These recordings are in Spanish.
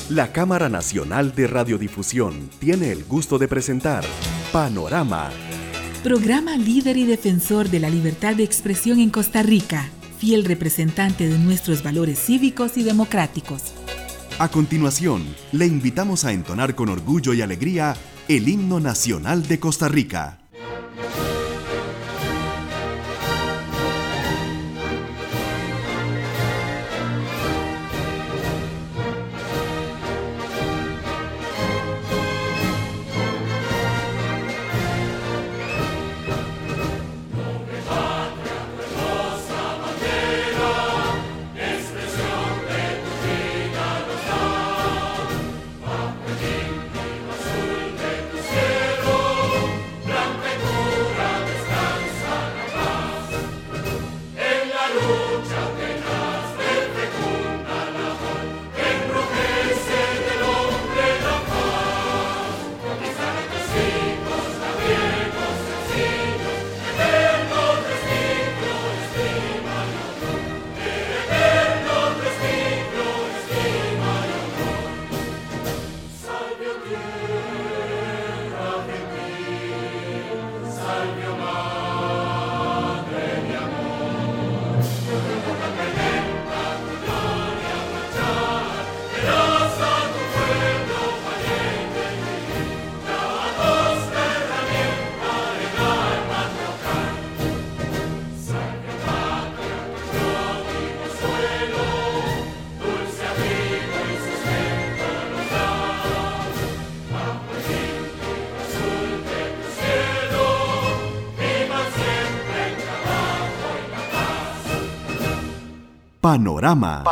La Cámara Nacional de Radiodifusión tiene el gusto de presentar Panorama. Programa líder y defensor de la libertad de expresión en Costa Rica, fiel representante de nuestros valores cívicos y democráticos. A continuación, le invitamos a entonar con orgullo y alegría el himno nacional de Costa Rica. Panorama.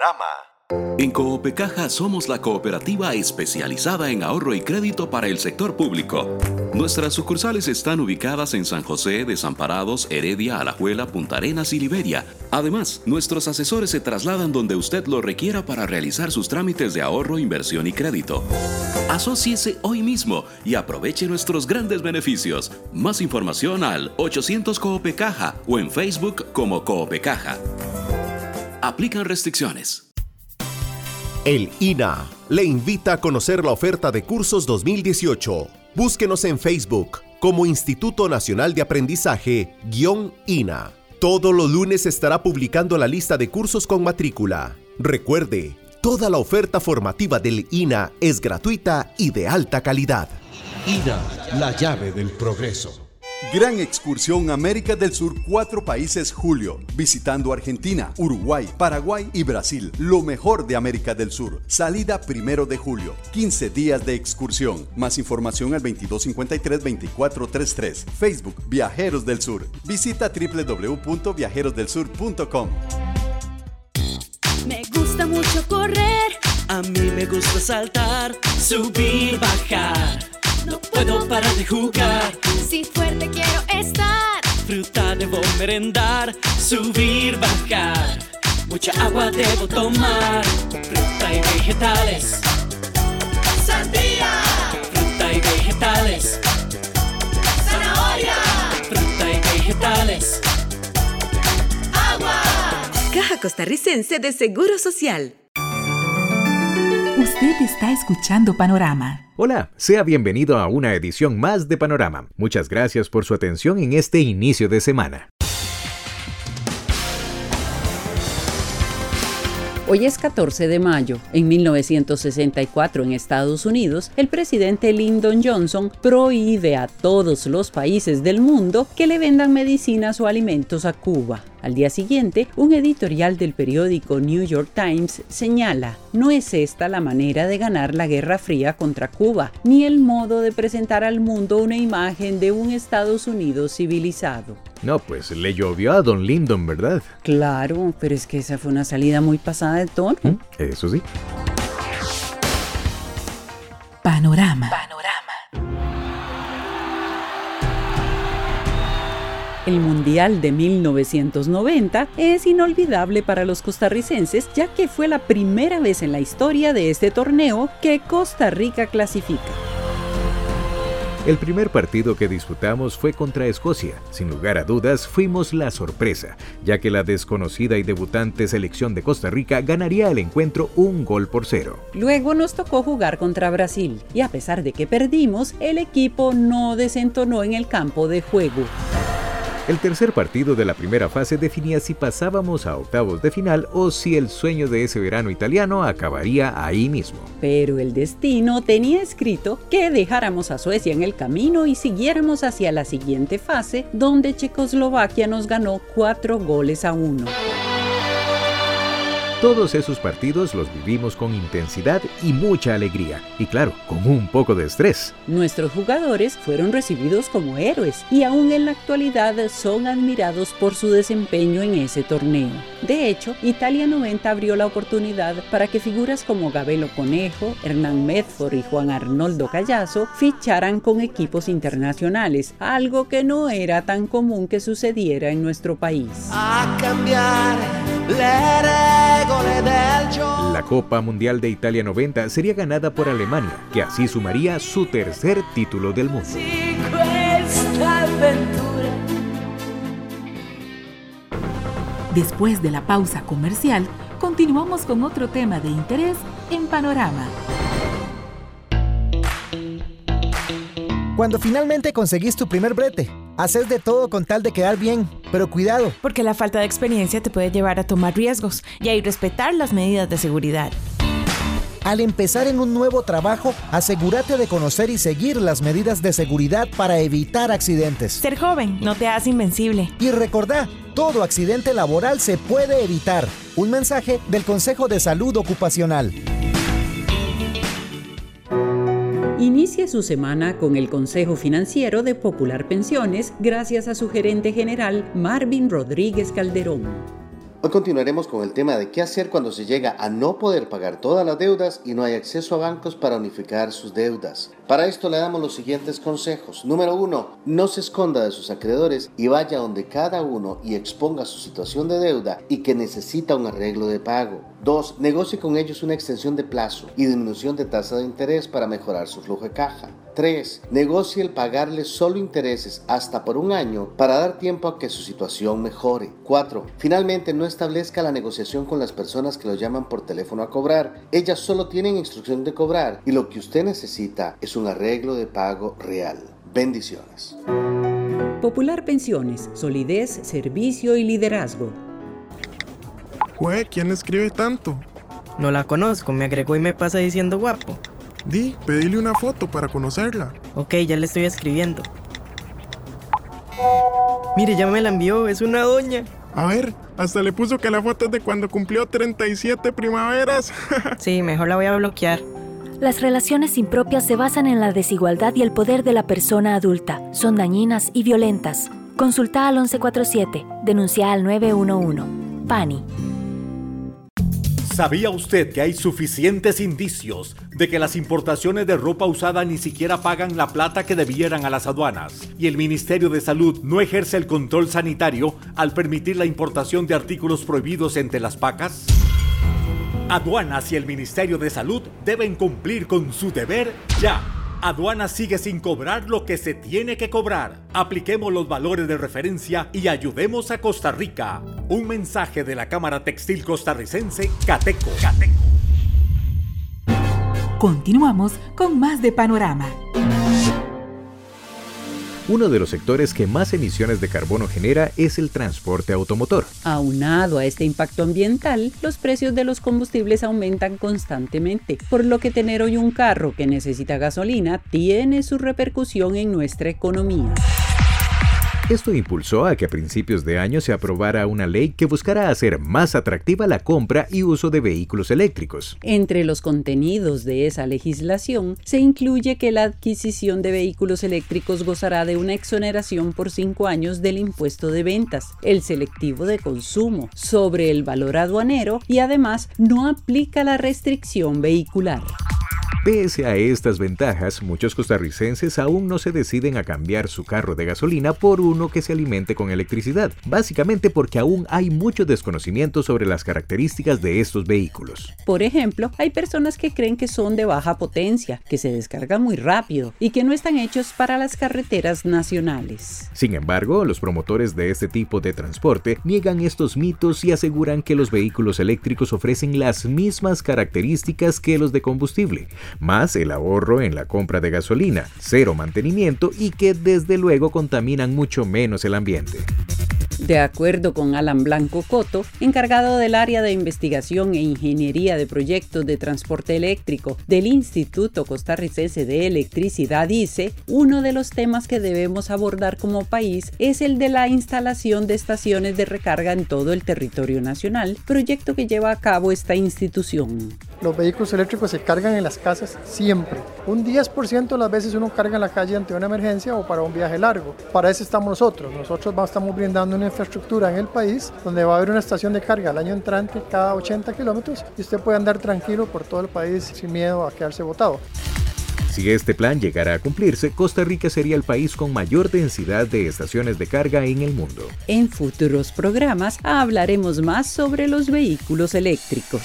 En Coopecaja somos la cooperativa especializada en ahorro y crédito para el sector público. Nuestras sucursales están ubicadas en San José, Desamparados, Heredia, Alajuela, Punta Arenas y Liberia. Además, nuestros asesores se trasladan donde usted lo requiera para realizar sus trámites de ahorro, inversión y crédito. Asóciese hoy mismo y aproveche nuestros grandes beneficios. Más información al 800 Coopecaja o en Facebook como Coopecaja. Aplican restricciones. El INA le invita a conocer la oferta de cursos 2018. Búsquenos en Facebook como Instituto Nacional de Aprendizaje-INA. Todos los lunes estará publicando la lista de cursos con matrícula. Recuerde, toda la oferta formativa del INA es gratuita y de alta calidad. INA, la llave del progreso. Gran excursión América del Sur, 4 países julio, visitando Argentina, Uruguay, Paraguay y Brasil, lo mejor de América del Sur. Salida 1 de julio, 15 días de excursión. Más información al 2253-2433. Facebook Viajeros del Sur. Visita www.viajerosdelsur.com. Me gusta mucho correr, a mí me gusta saltar, subir, bajar. No puedo parar de jugar. Si fuerte quiero estar, fruta debo merendar, subir, bajar. Mucha agua debo tomar. Fruta y vegetales. Sandía. Fruta y vegetales. Zanahoria. Fruta y vegetales. Agua. Caja Costarricense de Seguro Social. Usted está escuchando Panorama. Hola, sea bienvenido a una edición más de Panorama. Muchas gracias por su atención en este inicio de semana. Hoy es 14 de mayo. En 1964, en Estados Unidos, el presidente Lyndon Johnson prohíbe a todos los países del mundo que le vendan medicinas o alimentos a Cuba. Al día siguiente, un editorial del periódico New York Times señala: no es esta la manera de ganar la Guerra Fría contra Cuba, ni el modo de presentar al mundo una imagen de un Estados Unidos civilizado. No, pues le llovió a don Lyndon, ¿verdad? Claro, pero es que esa fue una salida muy pasada de tono. Eso sí. Panorama. El Mundial de 1990 es inolvidable para los costarricenses, ya que fue la primera vez en la historia de este torneo que Costa Rica clasifica. El primer partido que disputamos fue contra Escocia. Sin lugar a dudas, fuimos la sorpresa, ya que la desconocida y debutante selección de Costa Rica ganaría el encuentro 1-0. Luego nos tocó jugar contra Brasil, y a pesar de que perdimos, el equipo no desentonó en el campo de juego. El tercer partido de la primera fase definía si pasábamos a octavos de final o si el sueño de ese verano italiano acabaría ahí mismo. Pero el destino tenía escrito que dejáramos a Suecia en el camino y siguiéramos hacia la siguiente fase, donde Checoslovaquia nos ganó 4-1. Todos esos partidos los vivimos con intensidad y mucha alegría, y claro, con un poco de estrés. Nuestros jugadores fueron recibidos como héroes y aún en la actualidad son admirados por su desempeño en ese torneo. De hecho, Italia 90 abrió la oportunidad para que figuras como Gabelo Conejo, Hernán Medford y Juan Arnoldo Callazo ficharan con equipos internacionales, algo que no era tan común que sucediera en nuestro país. A cambiare le regole del gioco. La Copa Mundial de Italia 90 sería ganada por Alemania, que así sumaría su tercer título del mundo. Después de la pausa comercial, continuamos con otro tema de interés en Panorama. Cuando finalmente conseguís tu primer brete, haces de todo con tal de quedar bien, pero cuidado. Porque la falta de experiencia te puede llevar a tomar riesgos y a irrespetar las medidas de seguridad. Al empezar en un nuevo trabajo, asegúrate de conocer y seguir las medidas de seguridad para evitar accidentes. Ser joven no te hace invencible. Y recordá, todo accidente laboral se puede evitar. Un mensaje del Consejo de Salud Ocupacional. Inicie su semana con el Consejo Financiero de Popular Pensiones gracias a su gerente general Marvin Rodríguez Calderón. Hoy continuaremos con el tema de qué hacer cuando se llega a no poder pagar todas las deudas y no hay acceso a bancos para unificar sus deudas. Para esto le damos los siguientes consejos. Número 1. No se esconda de sus acreedores y vaya donde cada uno y exponga su situación de deuda y que necesita un arreglo de pago. 2. Negocie con ellos una extensión de plazo y disminución de tasa de interés para mejorar su flujo de caja. 3. Negocie el pagarles solo intereses hasta por un año para dar tiempo a que su situación mejore. 4. Finalmente, no establezca la negociación con las personas que lo llaman por teléfono a cobrar. Ellas solo tienen instrucción de cobrar y lo que usted necesita es un arreglo de pago real. Bendiciones. Popular Pensiones, solidez, servicio y liderazgo. Jue, ¿quién escribe tanto? No la conozco, me agregó y me pasa diciendo guapo. Pedile una foto para conocerla. Ok, ya le estoy escribiendo. Mire, ya me la envió, es una doña. A ver, hasta le puso que la foto es de cuando cumplió 37 primaveras. Sí, mejor la voy a bloquear. Las relaciones impropias se basan en la desigualdad y el poder de la persona adulta. Son dañinas y violentas. Consulta al 1147. Denuncia al 911. PANI. ¿Sabía usted que hay suficientes indicios de que las importaciones de ropa usada ni siquiera pagan la plata que debieran a las aduanas? Y el Ministerio de Salud no ejerce el control sanitario al permitir la importación de artículos prohibidos entre las pacas. Aduanas y el Ministerio de Salud deben cumplir con su deber ya. Aduanas sigue sin cobrar lo que se tiene que cobrar. Apliquemos los valores de referencia y ayudemos a Costa Rica. Un mensaje de la Cámara Textil Costarricense, Cateco. Continuamos con más de Panorama. Uno de los sectores que más emisiones de carbono genera es el transporte automotor. Aunado a este impacto ambiental, los precios de los combustibles aumentan constantemente, por lo que tener hoy un carro que necesita gasolina tiene su repercusión en nuestra economía. Esto impulsó a que a principios de año se aprobara una ley que buscara hacer más atractiva la compra y uso de vehículos eléctricos. Entre los contenidos de esa legislación se incluye que la adquisición de vehículos eléctricos gozará de una exoneración por 5 años del impuesto de ventas, el selectivo de consumo, sobre el valor aduanero y además no aplica la restricción vehicular. Pese a estas ventajas, muchos costarricenses aún no se deciden a cambiar su carro de gasolina por uno que se alimente con electricidad, básicamente porque aún hay mucho desconocimiento sobre las características de estos vehículos. Por ejemplo, hay personas que creen que son de baja potencia, que se descargan muy rápido y que no están hechos para las carreteras nacionales. Sin embargo, los promotores de este tipo de transporte niegan estos mitos y aseguran que los vehículos eléctricos ofrecen las mismas características que los de combustible, más el ahorro en la compra de gasolina, cero mantenimiento y que desde luego contaminan mucho menos el ambiente. De acuerdo con Alan Blanco Coto, encargado del área de investigación e ingeniería de proyectos de transporte eléctrico del Instituto Costarricense de Electricidad, dice, uno de los temas que debemos abordar como país es el de la instalación de estaciones de recarga en todo el territorio nacional, proyecto que lleva a cabo esta institución. Los vehículos eléctricos se cargan en las casas siempre. Un 10% de las veces uno carga en la calle ante una emergencia o para un viaje largo. Para eso estamos nosotros. Nosotros estamos brindando una infraestructura en el país donde va a haber una estación de carga el año entrante cada 80 kilómetros y usted puede andar tranquilo por todo el país sin miedo a quedarse botado. Si este plan llegara a cumplirse, Costa Rica sería el país con mayor densidad de estaciones de carga en el mundo. En futuros programas hablaremos más sobre los vehículos eléctricos.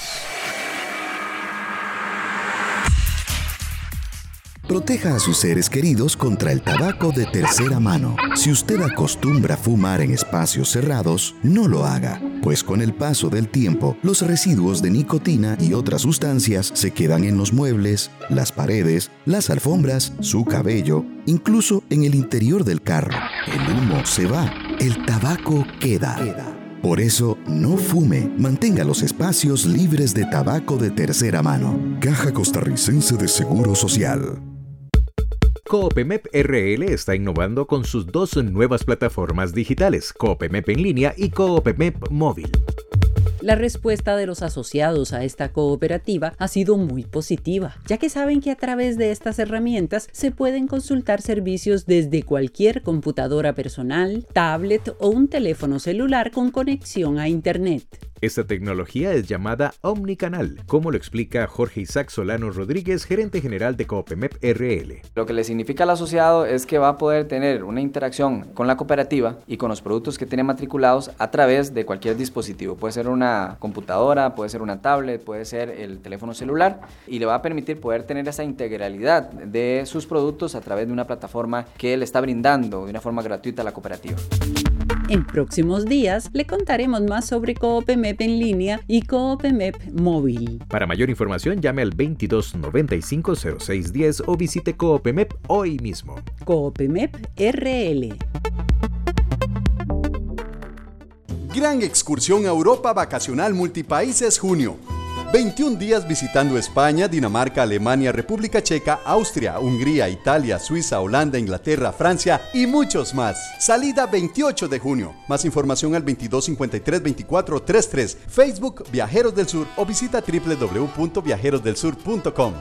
Proteja a sus seres queridos contra el tabaco de tercera mano. Si usted acostumbra fumar en espacios cerrados, no lo haga, pues con el paso del tiempo, los residuos de nicotina y otras sustancias se quedan en los muebles, las paredes, las alfombras, su cabello, incluso en el interior del carro. El humo se va, el tabaco queda. Por eso, no fume, mantenga los espacios libres de tabaco de tercera mano. Caja Costarricense de Seguro Social. Coopemep RL está innovando con sus dos nuevas plataformas digitales, Coopemep en línea y Coopemep móvil. La respuesta de los asociados a esta cooperativa ha sido muy positiva, ya que saben que a través de estas herramientas se pueden consultar servicios desde cualquier computadora personal, tablet o un teléfono celular con conexión a Internet. Esta tecnología es llamada Omnicanal, como lo explica Jorge Isaac Solano Rodríguez, gerente general de Coopemep RL. Lo que le significa al asociado es que va a poder tener una interacción con la cooperativa y con los productos que tiene matriculados a través de cualquier dispositivo. Puede ser una computadora, puede ser una tablet, puede ser el teléfono celular y le va a permitir poder tener esa integralidad de sus productos a través de una plataforma que le está brindando de una forma gratuita a la cooperativa. En próximos días le contaremos más sobre Coopemep en línea y Coopemep móvil. Para mayor información llame al 2295 0610 o visite Coopemep hoy mismo. Coopemep RL. Gran excursión a Europa vacacional multipaíses junio. 21 días visitando España, Dinamarca, Alemania, República Checa, Austria, Hungría, Italia, Suiza, Holanda, Inglaterra, Francia y muchos más. Salida 28 de junio. Más información al 2253-2433, Facebook Viajeros del Sur o visita www.viajerosdelsur.com.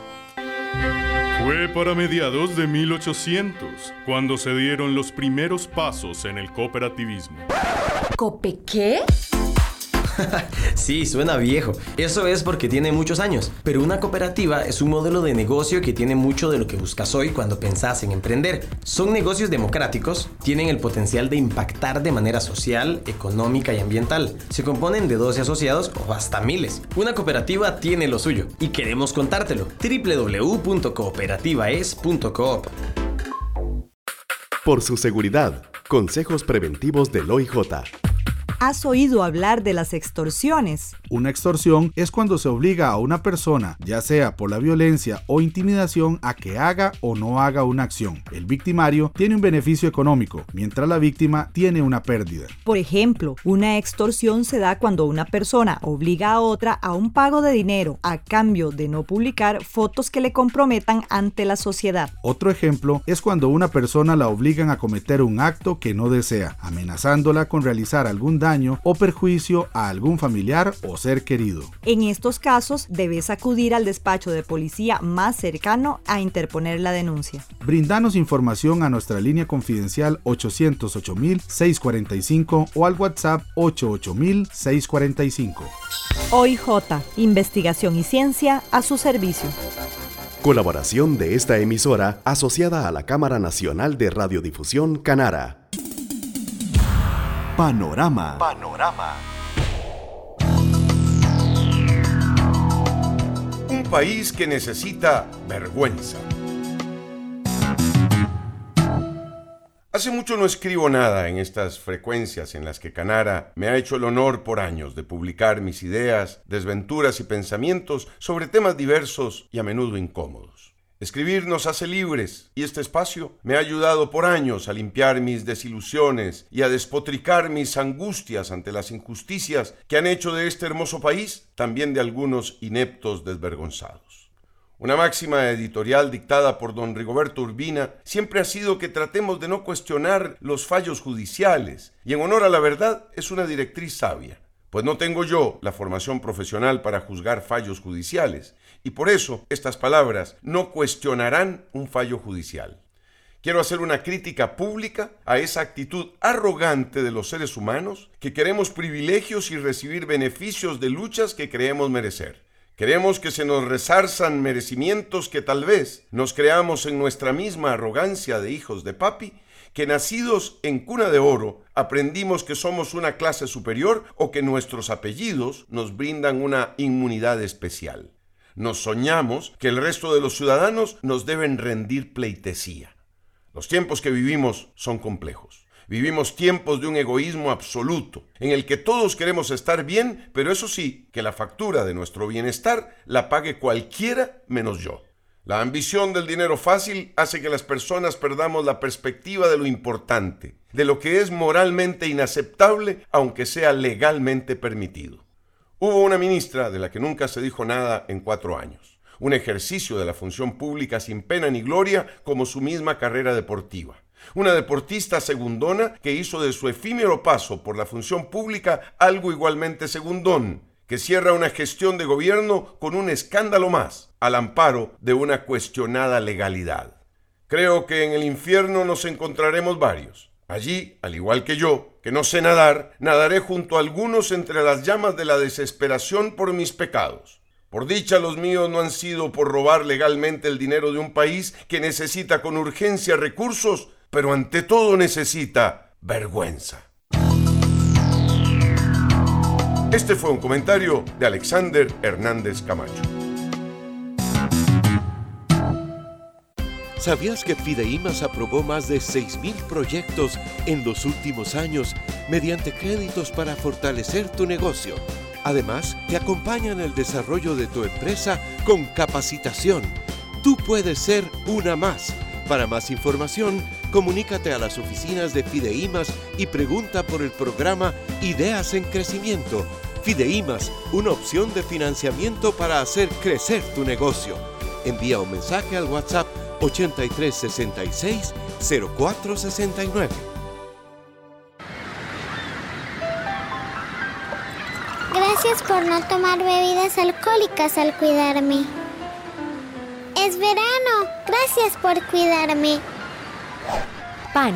Fue para mediados de 1800 cuando se dieron los primeros pasos en el cooperativismo. ¿Cope qué? Sí, suena viejo. Eso es porque tiene muchos años. Pero una cooperativa es un modelo de negocio que tiene mucho de lo que buscas hoy cuando pensás en emprender. Son negocios democráticos, tienen el potencial de impactar de manera social, económica y ambiental. Se componen de 12 asociados o hasta miles. Una cooperativa tiene lo suyo y queremos contártelo. www.cooperativaes.coop. Por su seguridad, consejos preventivos del OIJ. ¿Has oído hablar de las extorsiones? Una extorsión es cuando se obliga a una persona, ya sea por la violencia o intimidación, a que haga o no haga una acción. El victimario tiene un beneficio económico, mientras la víctima tiene una pérdida. Por ejemplo, una extorsión se da cuando una persona obliga a otra a un pago de dinero a cambio de no publicar fotos que le comprometan ante la sociedad. Otro ejemplo es cuando una persona la obligan a cometer un acto que no desea, amenazándola con realizar algún daño o perjuicio a algún familiar o ser querido. En estos casos, debes acudir al despacho de policía más cercano a interponer la denuncia. Brindanos información a nuestra línea confidencial 808-645 o al WhatsApp 88000-645. OIJ, investigación y ciencia a su servicio. Colaboración de esta emisora asociada a la Cámara Nacional de Radiodifusión Canara. Panorama. Un país que necesita vergüenza. Hace mucho no escribo nada en estas frecuencias en las que Canara me ha hecho el honor por años de publicar mis ideas, desventuras y pensamientos sobre temas diversos y a menudo incómodos. Escribir nos hace libres y este espacio me ha ayudado por años a limpiar mis desilusiones y a despotricar mis angustias ante las injusticias que han hecho de este hermoso país también de algunos ineptos desvergonzados. Una máxima editorial dictada por don Rigoberto Urbina siempre ha sido que tratemos de no cuestionar los fallos judiciales, y en honor a la verdad es una directriz sabia, pues no tengo yo la formación profesional para juzgar fallos judiciales, y por eso estas palabras no cuestionarán un fallo judicial. Quiero hacer una crítica pública a esa actitud arrogante de los seres humanos que queremos privilegios y recibir beneficios de luchas que creemos merecer. Queremos que se nos resarzan merecimientos que tal vez nos creamos en nuestra misma arrogancia de hijos de papi, que nacidos en cuna de oro aprendimos que somos una clase superior o que nuestros apellidos nos brindan una inmunidad especial. Nos soñamos que el resto de los ciudadanos nos deben rendir pleitesía. Los tiempos que vivimos son complejos. Vivimos tiempos de un egoísmo absoluto, en el que todos queremos estar bien, pero eso sí, que la factura de nuestro bienestar la pague cualquiera menos yo. La ambición del dinero fácil hace que las personas perdamos la perspectiva de lo importante, de lo que es moralmente inaceptable, aunque sea legalmente permitido. Hubo una ministra de la que nunca se dijo nada en 4 años. Un ejercicio de la función pública sin pena ni gloria como su misma carrera deportiva. Una deportista segundona que hizo de su efímero paso por la función pública algo igualmente segundón, que cierra una gestión de gobierno con un escándalo más, al amparo de una cuestionada legalidad. Creo que en el infierno nos encontraremos varios. Allí, al igual que yo, que no sé nadar, nadaré junto a algunos entre las llamas de la desesperación por mis pecados. Por dicha, los míos no han sido por robar legalmente el dinero de un país que necesita con urgencia recursos, pero ante todo necesita vergüenza. Este fue un comentario de Alexander Hernández Camacho. ¿Sabías que Fideimas aprobó más de 6,000 proyectos en los últimos años mediante créditos para fortalecer tu negocio? Además, te acompañan el desarrollo de tu empresa con capacitación. Tú puedes ser una más. Para más información, comunícate a las oficinas de Fideimas y pregunta por el programa Ideas en Crecimiento. Fideimas, una opción de financiamiento para hacer crecer tu negocio. Envía un mensaje al WhatsApp 8366 0469. Gracias por no tomar bebidas alcohólicas al cuidarme. Es verano. Gracias por cuidarme. PAN.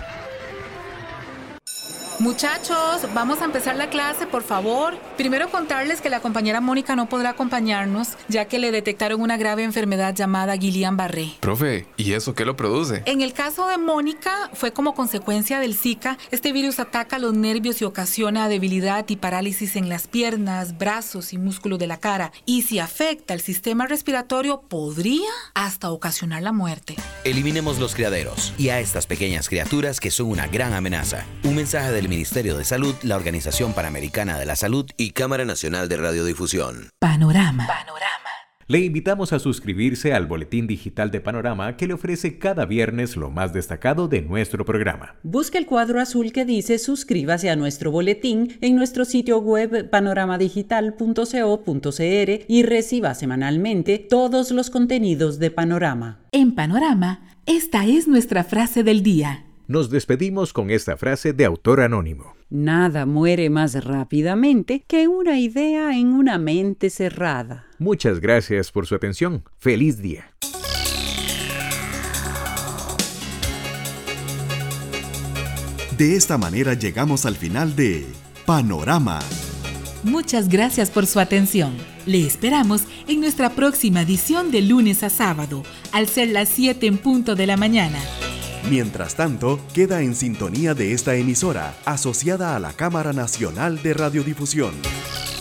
Muchachos, vamos a empezar la clase, por favor. Primero contarles que la compañera Mónica no podrá acompañarnos, ya que le detectaron una grave enfermedad llamada Guillain-Barré. Profe, ¿y eso qué lo produce? En el caso de Mónica, fue como consecuencia del Zika. Este virus ataca los nervios y ocasiona debilidad y parálisis en las piernas, brazos y músculos de la cara. Y si afecta el sistema respiratorio, podría hasta ocasionar la muerte. Eliminemos los criaderos y a estas pequeñas criaturas que son una gran amenaza. Un mensaje del Ministerio de Salud, la Organización Panamericana de la Salud y Cámara Nacional de Radiodifusión. Panorama. Le invitamos a suscribirse al boletín digital de Panorama que le ofrece cada viernes lo más destacado de nuestro programa. Busque el cuadro azul que dice suscríbase a nuestro boletín en nuestro sitio web panoramadigital.co.cr y reciba semanalmente todos los contenidos de Panorama. En Panorama, esta es nuestra frase del día. Nos despedimos con esta frase de autor anónimo. Nada muere más rápidamente que una idea en una mente cerrada. Muchas gracias por su atención. ¡Feliz día! De esta manera llegamos al final de Panorama. Muchas gracias por su atención. Le esperamos en nuestra próxima edición de lunes a sábado, al ser las 7 en punto de la mañana. Mientras tanto, queda en sintonía de esta emisora, asociada a la Cámara Nacional de Radiodifusión.